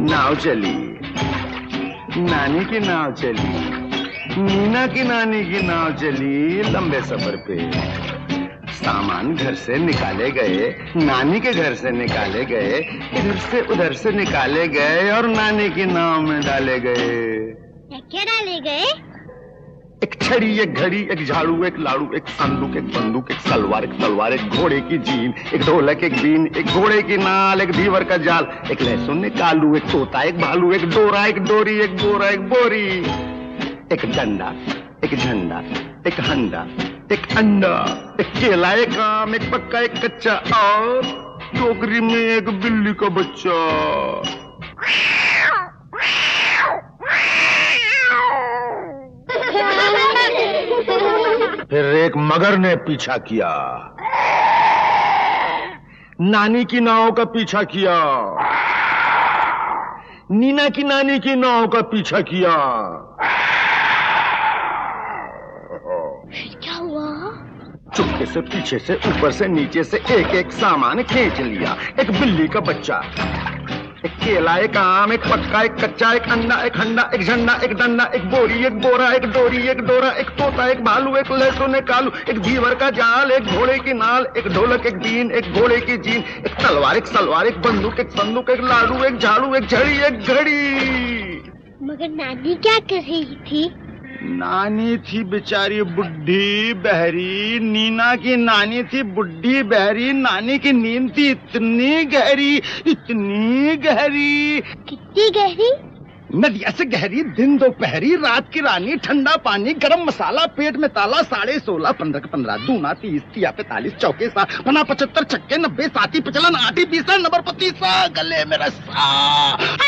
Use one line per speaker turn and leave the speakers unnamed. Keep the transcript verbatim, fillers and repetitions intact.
नाव चली, नानी की नाव चली, नीना की नानी की नाव चली लंबे सफर पे। सामान घर से निकाले गए, नानी के घर से निकाले गए, इधर से उधर से निकाले गए और नानी की नाव में डाले गए।
क्या डाले गए?
एक छड़ी, एक घड़ी, एक झाड़ू, एक लाड़ू, एक संदूक, एक बंदूक, एक सलवार, एक तलवार, एक घोड़े की जीन, एक ढोलक, एक बीन, एक घोड़े की नाल, एक धीवर का जाल, एक लहसुन, एक आलू, एक तोता, एक भालू, एक डोरा, एक डोरी, एक बोरा, एक बोरी, एक डंडा, एक झंडा, एक हंडा, एक अंडा, एक केला, एक आम, एक पक्का, एक कच्चा और टोकरी में एक बिल्ली का बच्चा। फिर एक मगर ने पीछा किया, नानी की नाव का पीछा किया, नीना की नानी की नाव का पीछा किया।
क्या हुआ?
चुपके से पीछे से ऊपर से नीचे से एक एक सामान खींच लिया। एक बिल्ली का बच्चा, एक केला, एक आम, एक पक्का, एक कच्चा, एक अंडा, एक हंडा, एक झंडा, एक डंडा, एक बोरी, एक बोरा, एक डोरी, एक डोरा, एक तोता, एक भालू, एक लहसुन, एक आलू, एक धीवर का जाल, एक घोड़े की नाल, एक ढोलक, एक बीन, एक घोड़े की जीन, एक तलवार, एक सलवार, एक बंदूक, एक संदूक, एक लाडू, एक झाड़ू, एक झड़ी, एक घड़ी।
मगर नानी क्या कर रही थी?
नानी थी बेचारी बुढ़ी बहरी। नीना की नानी थी बुढ़ी बहरी। नानी की नींद थी इतनी गहरी, इतनी गहरी।
कितनी गहरी?
नदिया से गहरी, दिन दोपहरी, रात की रानी, ठंडा पानी, गरम मसाला, पेट में ताला, साढ़े सोलह, पंद्रह का पंद्रह, दूना तीस, तिया पैतालीस, चौके सात, पना पचहत्तर, छक्के नब्बे, साथी पचलन, आठी बीसा, नंबर पतीसा, गले में रस्सा।